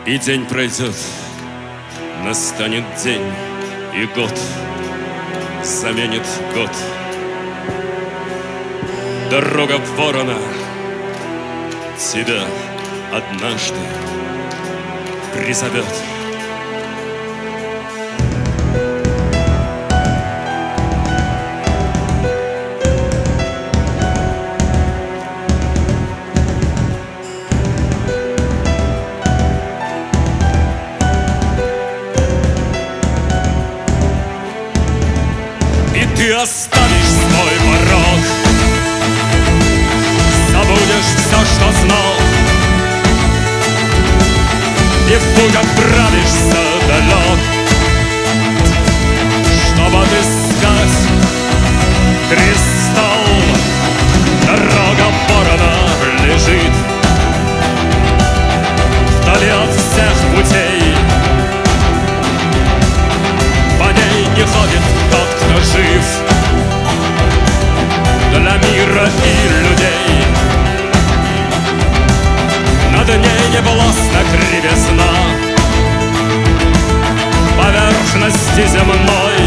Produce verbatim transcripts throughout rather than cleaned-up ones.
И день пройдет, настанет день, и год заменит год. Дорога ворона тебя однажды призовет. И ты оставишь свой порог, забудешь все, что знал, и в путь отправишься далек, чтобы отыскать кристалл. Дорога ворона лежит вдали от всех путей, по ней не ходит тот, кто жив для мира и людей. Над ней не властна кривизна поверхности земной.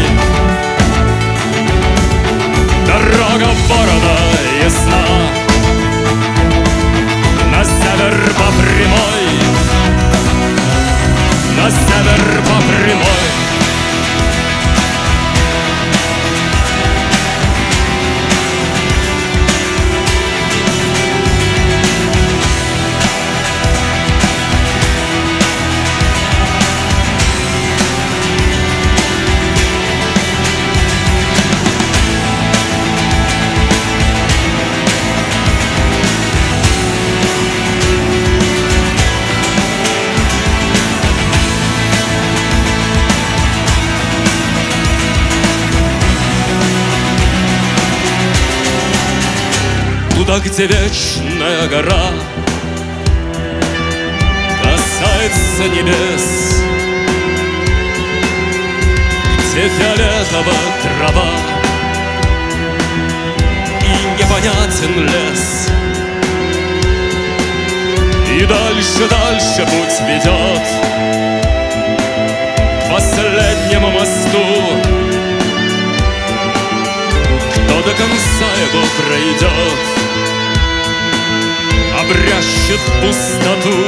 Дорога ворона ясна на север по прямой, на север по прямой. Туда, где вечная гора касается небес, где фиолетова трава и непонятен лес. И дальше, дальше путь ведет к последнему мосту. Кто до конца его пройдет, обрящет пустоту.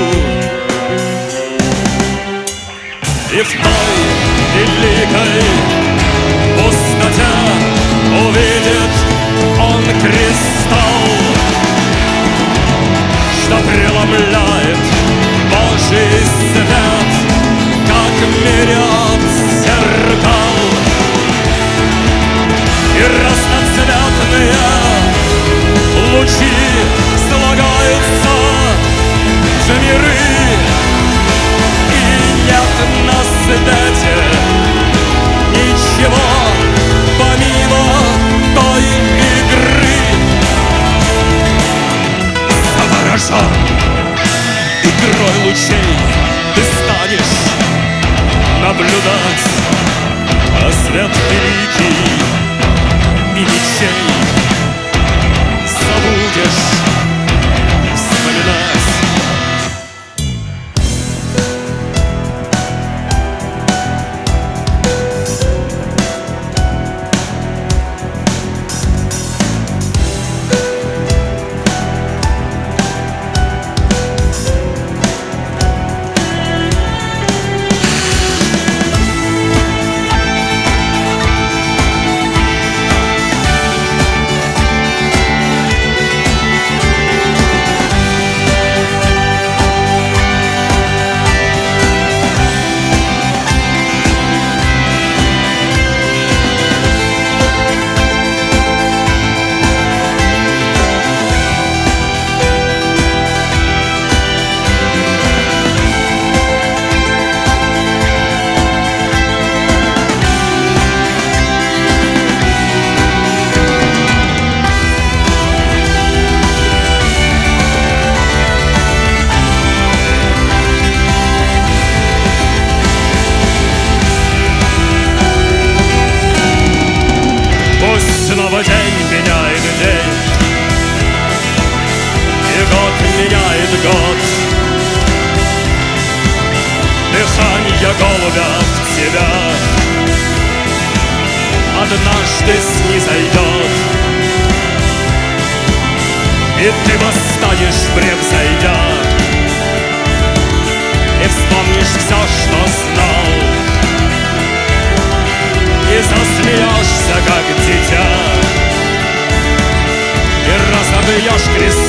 И в той великой пустоте увидит он кристалл, что преломляет Божий свет, как мириад зеркал. И разноцветные лучи слагаются в миры, и нет на свете ничего помимо той игры. Заворожен игрой лучей ты станешь наблюдать, а свет великий и ничей забудешь вспоминать. И ты восстанешь в бред зайдя, и вспомнишь все, что знал, и засмеешься, как дитя, и разобьешь крест